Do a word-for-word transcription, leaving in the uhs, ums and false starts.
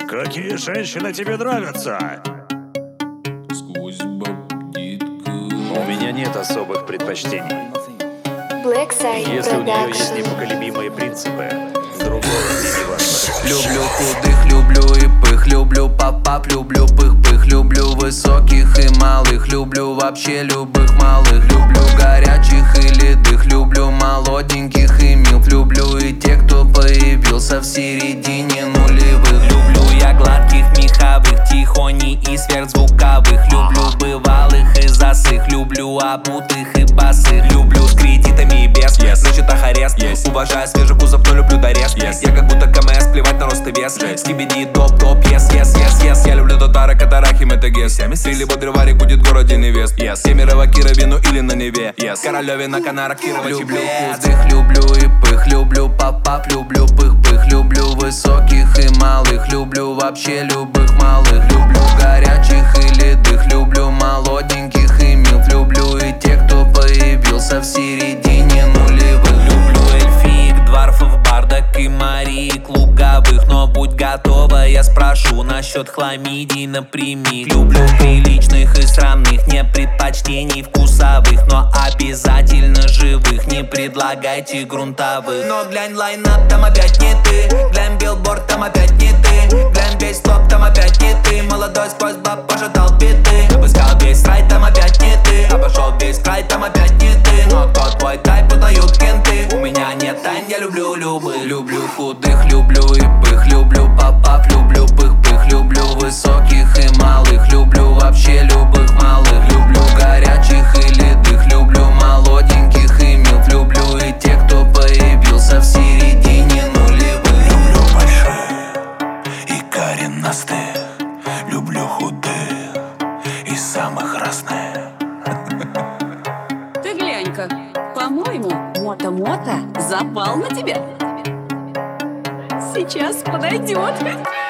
Какие женщины тебе нравятся? Сквозь бабдитка. У меня нет особых предпочтений. Blackside Если у нее есть Production. непоколебимые принципы, другого мне не важно. Люблю худых, люблю и пых, люблю пап-пап, люблю пых-пых, люблю высоких и малых, люблю вообще любых малых, люблю горячих и ледых, люблю молоденьких и милф, люблю и тех, кто появился в середине нулевых. Люблю я гладких, меховых, тихоней и сверхзвуковых, люблю бывалых и засых, люблю обутых и босых, люблю с кредитами и без, yes. На счетах арест, yes. Уважаю свежий кузов, но люблю дорез, yes. Я как будто КМС, плевать на рост и вес, скибиди, топ-топ, yes, yes, yes, yes. Я люблю татара, катарахи, метагес, или бодрый варик будет в городе невест, yes. Семерово, Кировину или на Неве, yes. Королеве на Канарах, Кирово, люблю худых, люблю и пых, люблю пап-пап, люблю пых-пых, люблю высоких и малых, люблю вообще любых малых, люблю горячих и ледых, люблю молоденьких и милф, люблю и тех, кто появился в середине нулевых. Люблю эльфиек, дварфов, бардак и мариек луговых, но будь готова, я спрошу насчет хламидий напрямик. Люблю приличных и странных, не предпочтений вкусовых, но обязательно живых, не предлагайте грунтовых. Но глянь лайнап, там опять не ты, глянь билборд, там опять не ты, глянь весь топ, там опять не ты, молодой сквозь баб пожидал биты, обыскал весь рай, там опять не ты, обошел весь край, там опять не ты, но кто твой тайп, подают кенты, у меня нет тайн, я люблю любых. Люблю худых, люблю и пых, люблю пап-пап, люблю пых-пых, люблю высоких и малых, люблю вообще любых малых, люблю горячих и ледых, люблю молоденьких и милф, люблю и тех, кто появился в середине нулевых. Люблю больших и коренастых, люблю худых и самых разных. Ты глянь-ка, по-моему, Мото-Мото запал на тебя. Сейчас подойдет.